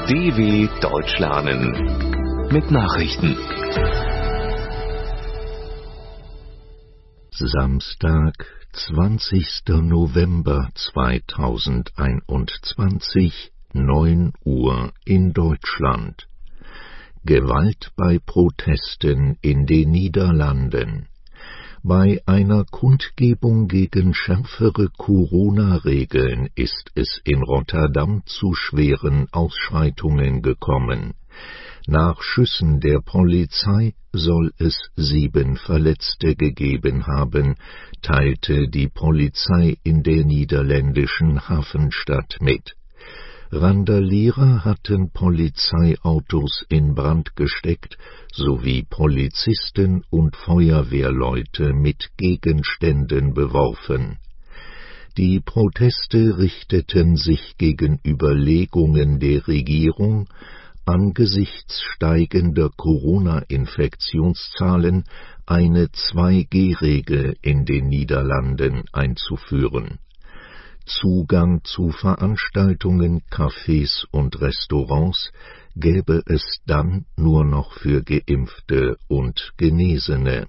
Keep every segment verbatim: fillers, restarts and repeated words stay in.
D W Deutsch lernen mit Nachrichten. Samstag, zwanzigster November zweitausendeinundzwanzig, neun Uhr in Deutschland. Gewalt bei Protesten in den Niederlanden. Bei einer Kundgebung gegen schärfere Corona-Regeln ist es in Rotterdam zu schweren Ausschreitungen gekommen. Nach Schüssen der Polizei soll es sieben Verletzte gegeben haben, teilte die Polizei in der niederländischen Hafenstadt mit. Randalierer hatten Polizeiautos in Brand gesteckt sowie Polizisten und Feuerwehrleute mit Gegenständen beworfen. Die Proteste richteten sich gegen Überlegungen der Regierung, angesichts steigender Corona-Infektionszahlen eine zwei G Regel in den Niederlanden einzuführen. Zugang zu Veranstaltungen, Cafés und Restaurants gäbe es dann nur noch für Geimpfte und Genesene.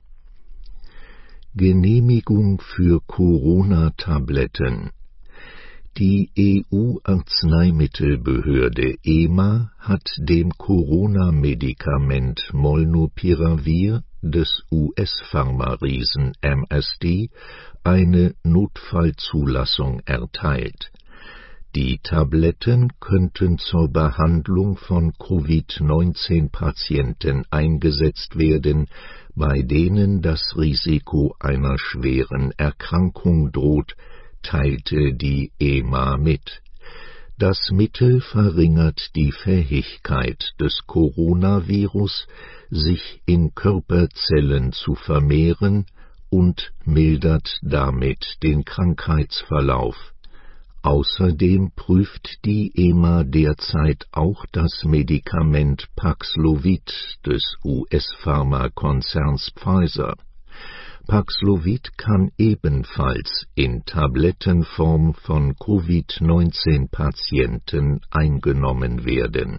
Genehmigung für Corona-Tabletten. Die E U-Arzneimittelbehörde E M A hat dem Corona-Medikament Molnupiravir des U S-Pharma-Riesen M S D eine Notfallzulassung erteilt. Die Tabletten könnten zur Behandlung von Covid neunzehn Patienten eingesetzt werden, bei denen das Risiko einer schweren Erkrankung droht, teilte die E M A mit. Das Mittel verringert die Fähigkeit des Coronavirus, sich in Körperzellen zu vermehren und mildert damit den Krankheitsverlauf. Außerdem prüft die E M A derzeit auch das Medikament Paxlovid des U S-Pharmakonzerns Pfizer. Paxlovid kann ebenfalls in Tablettenform von Covid neunzehn Patienten eingenommen werden.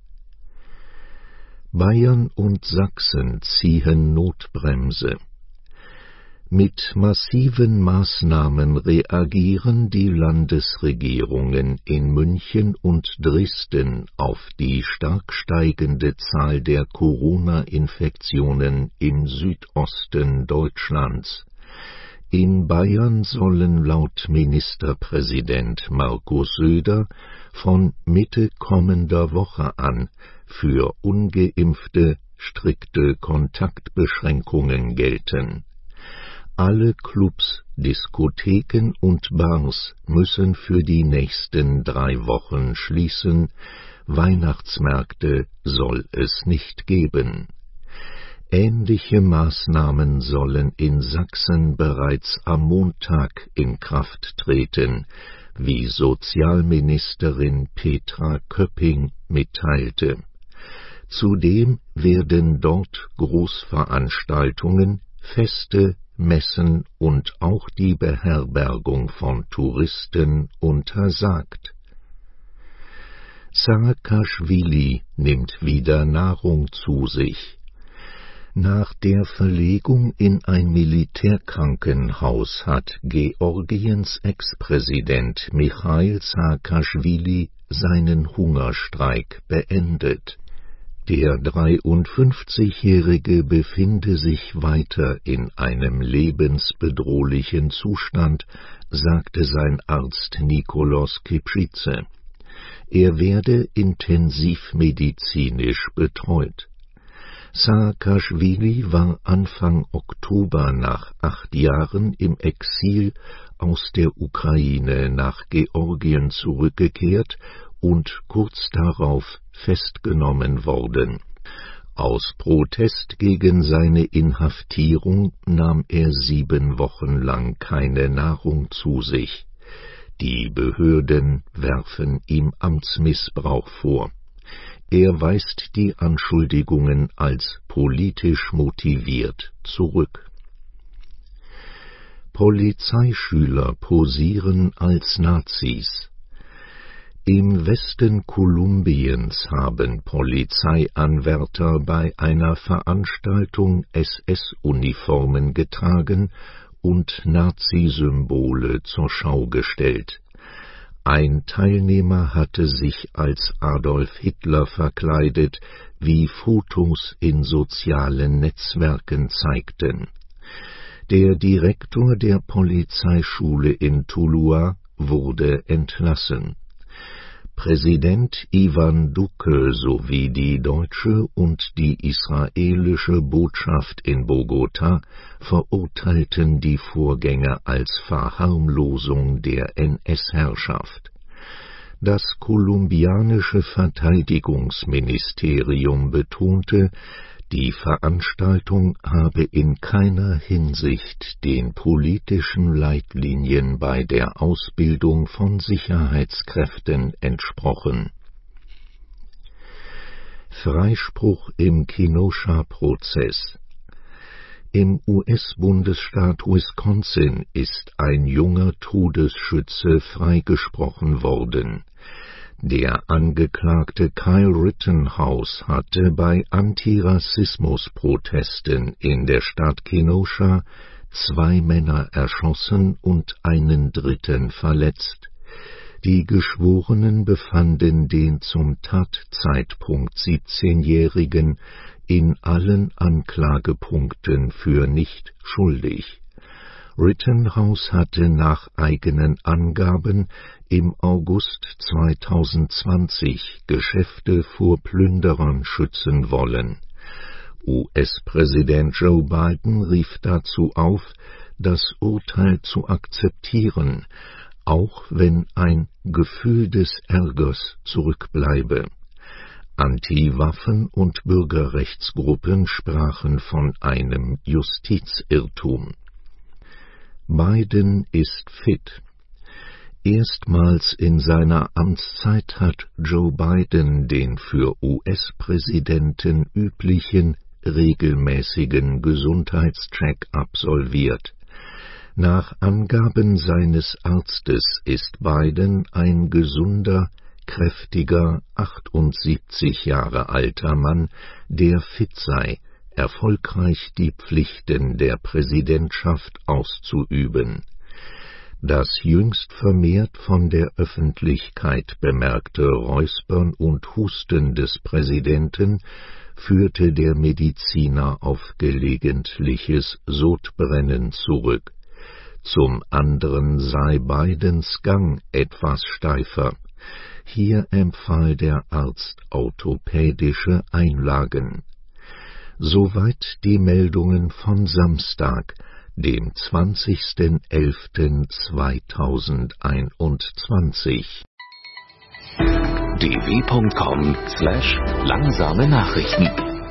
Bayern und Sachsen ziehen Notbremse. Mit massiven Maßnahmen reagieren die Landesregierungen in München und Dresden auf die stark steigende Zahl der Corona-Infektionen im Südosten Deutschlands. In Bayern sollen laut Ministerpräsident Markus Söder von Mitte kommender Woche an für Ungeimpfte strikte Kontaktbeschränkungen gelten. Alle Clubs, Diskotheken und Bars müssen für die nächsten drei Wochen schließen, Weihnachtsmärkte soll es nicht geben. Ähnliche Maßnahmen sollen in Sachsen bereits am Montag in Kraft treten, wie Sozialministerin Petra Köpping mitteilte. Zudem werden dort Großveranstaltungen, Feste, Messen und auch die Beherbergung von Touristen untersagt. Saakaschwili nimmt wieder Nahrung zu sich. Nach der Verlegung in ein Militärkrankenhaus hat Georgiens Ex-Präsident Michail Saakaschwili seinen Hungerstreik beendet. Der dreiundfünfzigjährige befinde sich weiter in einem lebensbedrohlichen Zustand, sagte sein Arzt Nikolaus Kipschidze. Er werde intensivmedizinisch betreut. Saakaschwili war Anfang Oktober nach acht Jahren im Exil aus der Ukraine nach Georgien zurückgekehrt und kurz darauf festgenommen worden. Aus Protest gegen seine Inhaftierung nahm er sieben Wochen lang keine Nahrung zu sich. Die Behörden werfen ihm Amtsmissbrauch vor. Er weist die Anschuldigungen als politisch motiviert zurück. Polizeischüler posieren als Nazis. Im Westen Kolumbiens haben Polizeianwärter bei einer Veranstaltung S S-Uniformen getragen und Nazi-Symbole zur Schau gestellt. Ein Teilnehmer hatte sich als Adolf Hitler verkleidet, wie Fotos in sozialen Netzwerken zeigten. Der Direktor der Polizeischule in Tuluá wurde entlassen. Präsident Ivan Duque sowie die deutsche und die israelische Botschaft in Bogotá verurteilten die Vorgänge als Verharmlosung der N S-Herrschaft. Das kolumbianische Verteidigungsministerium betonte, die Veranstaltung habe in keiner Hinsicht den politischen Leitlinien bei der Ausbildung von Sicherheitskräften entsprochen. Freispruch im Kenosha-Prozess. Im U S-Bundesstaat Wisconsin ist ein junger Todesschütze freigesprochen worden. Der Angeklagte Kyle Rittenhouse hatte bei Antirassismus-Protesten in der Stadt Kenosha zwei Männer erschossen und einen dritten verletzt. Die Geschworenen befanden den zum Tatzeitpunkt siebzehnjährigen in allen Anklagepunkten für nicht schuldig. Rittenhouse hatte nach eigenen Angaben im August zweitausendzwanzig Geschäfte vor Plünderern schützen wollen. U S-Präsident Joe Biden rief dazu auf, das Urteil zu akzeptieren, auch wenn ein Gefühl des Ärgers zurückbleibe. Anti-Waffen- und Bürgerrechtsgruppen sprachen von einem Justizirrtum. Biden ist fit. Erstmals in seiner Amtszeit hat Joe Biden den für U S-Präsidenten üblichen, regelmäßigen Gesundheitscheck absolviert. Nach Angaben seines Arztes ist Biden ein gesunder, kräftiger, achtundsiebzig Jahre alter Mann, der fit sei, erfolgreich die Pflichten der Präsidentschaft auszuüben. Das jüngst vermehrt von der Öffentlichkeit bemerkte Räuspern und Husten des Präsidenten führte der Mediziner auf gelegentliches Sodbrennen zurück. Zum anderen sei Bidens Gang etwas steifer. Hier empfahl der Arzt orthopädische Einlagen. Soweit die Meldungen von Samstag, dem zwanzigsten elften zweitausendeinundzwanzig. d w punkt com slash langsame Nachrichten